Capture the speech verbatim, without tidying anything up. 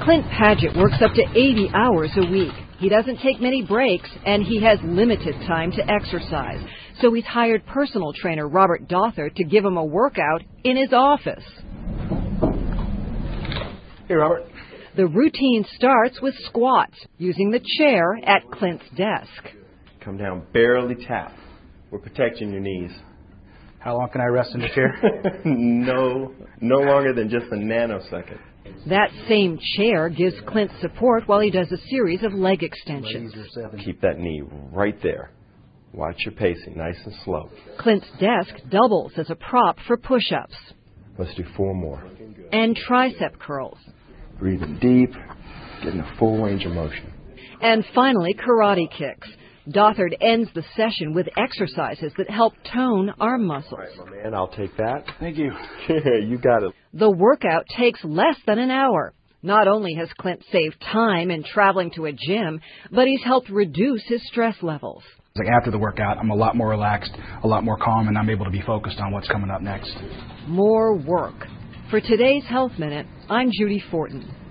Clint Padgett works up to eighty hours a week. He doesn't take many breaks, and he has limited time to exercise. So he's hired personal trainer Robert Dother to give him a workout in his office. Hey, Robert. The routine starts with squats, using the chair at Clint's desk. Come down, barely tap. We're protecting your knees. How long can I rest in the chair? no, no longer than just a nanosecond. That same chair gives Clint support while he does a series of leg extensions. Keep that knee right there. Watch your pacing, nice and slow. Clint's desk doubles as a prop for push-ups. Let's do four more. And tricep curls. Breathing deep, getting a full range of motion. And finally, karate kicks. Dothard ends the session with exercises that help tone arm muscles. All right, my man, I'll take that. Thank you. You got it. The workout takes less than an hour. Not only has Clint saved time in traveling to a gym, but he's helped reduce his stress levels. Like after the workout, I'm a lot more relaxed, a lot more calm, and I'm able to be focused on what's coming up next. More work. For today's Health Minute, I'm Judy Fortin.